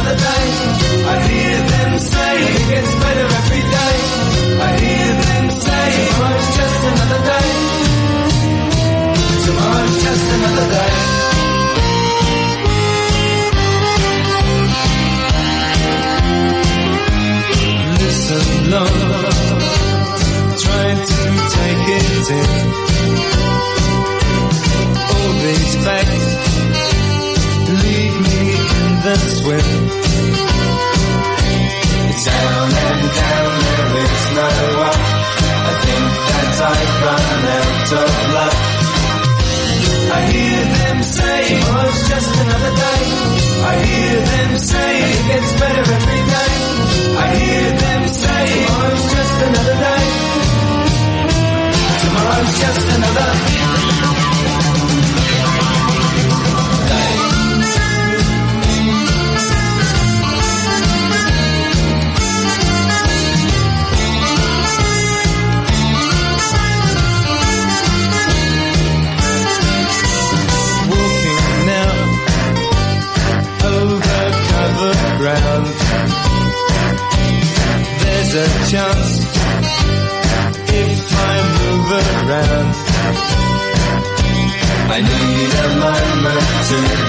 another day. I hear them say it gets better every day. I hear them say tomorrow's just another day. Tomorrow's just another day. Listen, love, trying to take it in. All these facts leave me in the swim. It's down and down, there is no up. I think that I've run out of luck. I hear them say tomorrow's just another day. I hear them say it gets better every day. I hear them say tomorrow's just another day. Tomorrow's just another day. Ground. There's a chance if I move around. I need a moment to